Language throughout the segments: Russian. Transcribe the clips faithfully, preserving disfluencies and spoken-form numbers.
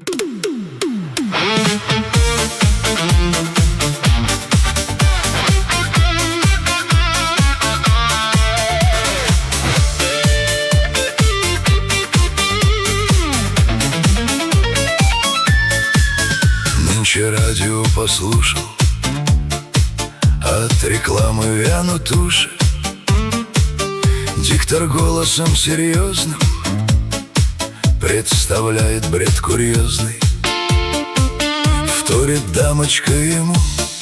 Нынче радио послушал, от рекламы вянут уши. Диктор голосом серьезным представляет бред курьезный. Вторит дамочка ему,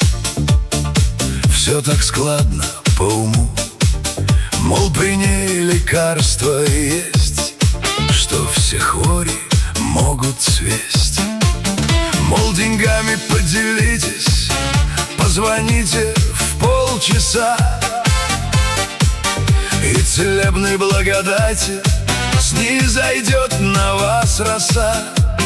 все так складно по уму. Мол, при ней лекарство есть, что все хвори могут свесть. Мол, деньгами поделитесь, позвоните в полчаса, и целебной благодати снизойдет на вас роса.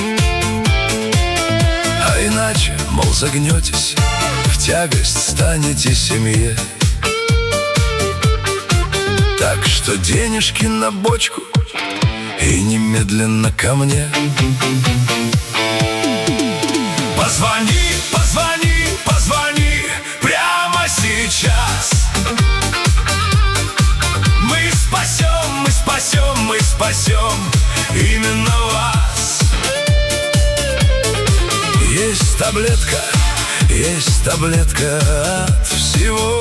А иначе, мол, загнетесь, в тягость станете семье. Так что денежки на бочку и немедленно ко мне. Позвони, позвони, позвони прямо сейчас. Мы спасем, мы спасем, мы спасем именно вас. Есть таблетка, есть таблетка от всего.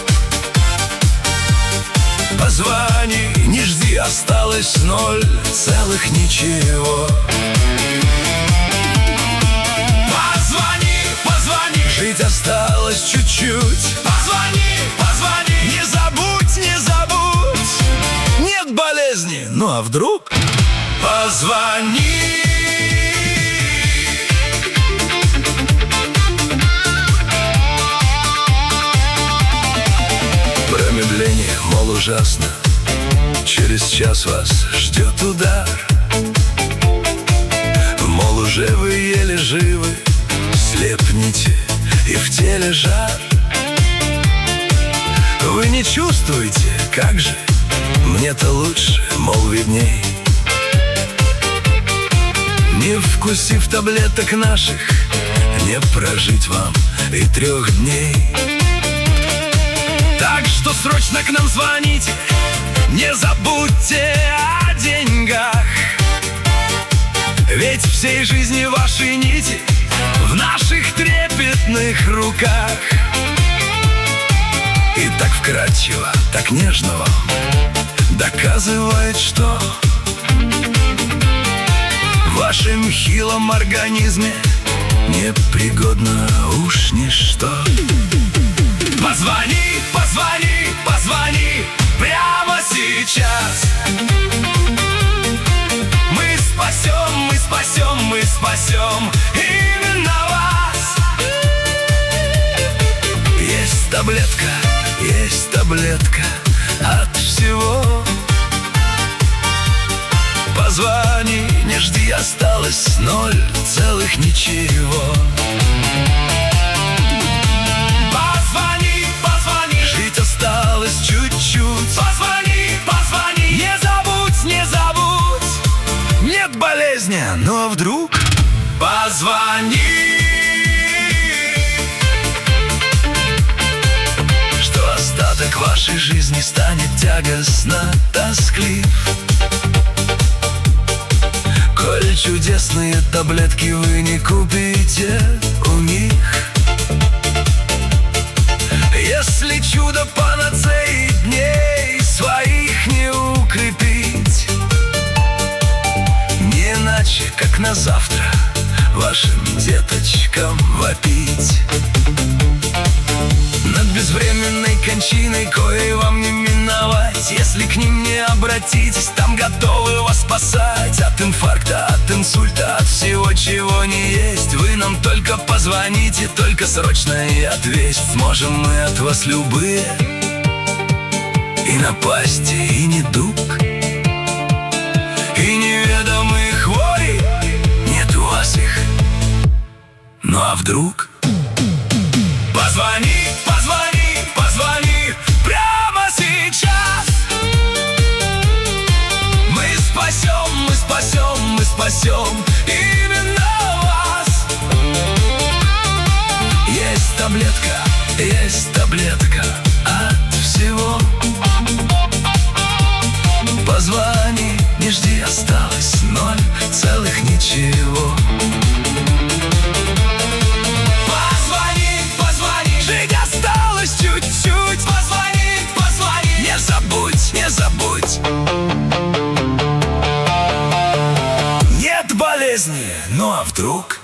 Позвони, не жди, осталось ноль целых ничего. Позвони, позвони, жить осталось чуть-чуть. Позвони, позвони, не забудь, не забудь. Нет болезни, ну а вдруг? Позвони. Промедление, мол, ужасно, через час вас ждет удар. Мол, уже вы еле живы, слепнете и в теле жар. Вы не чувствуете, как же, мне-то лучше, мол, видней. Не вкусив таблеток наших, не прожить вам и трех дней. Так что срочно к нам звоните, не забудьте о деньгах. Ведь всей жизни ваши нити в наших трепетных руках. И так вкрадчиво, так нежно вам доказывает, что в вашем хилом организме непригодно уж ничто. Позвони, позвони, позвони прямо сейчас. Мы спасем, мы спасем, мы спасем именно вас. Есть таблетка, есть таблетка от всего. Позвони, не жди, осталось ноль целых ничего. Позвони, позвони, жить осталось чуть-чуть. Позвони, позвони, не забудь, не забудь. Нет болезни, ну а вдруг? Позвони. Что остаток вашей жизни станет тягостно тосклив. Коль чудесные таблетки вы не купите у них. Если чудо панацеи дней своих не укрепить, не иначе, как на завтра вашим деточкам вопить. Над безвременной кончиной, коей вам не миновать. Если к ним не обратитесь, там готовы вас спасать. От инфаркта, от инсульта, от всего, чего не есть. Вы нам только позвоните, только срочно и ответь. Сможем мы от вас любые и напасти, и недуг, и неведомые хвори. Нет у вас их, ну а вдруг? Позвони, позвони, позвони прямо сейчас. Мы спасем, мы спасем, мы спасем именно осталось ноль целых ничего. Позвони, позвони, жить осталось чуть-чуть. Позвони, позвони, не забудь, не забудь. Нет болезни, ну а вдруг?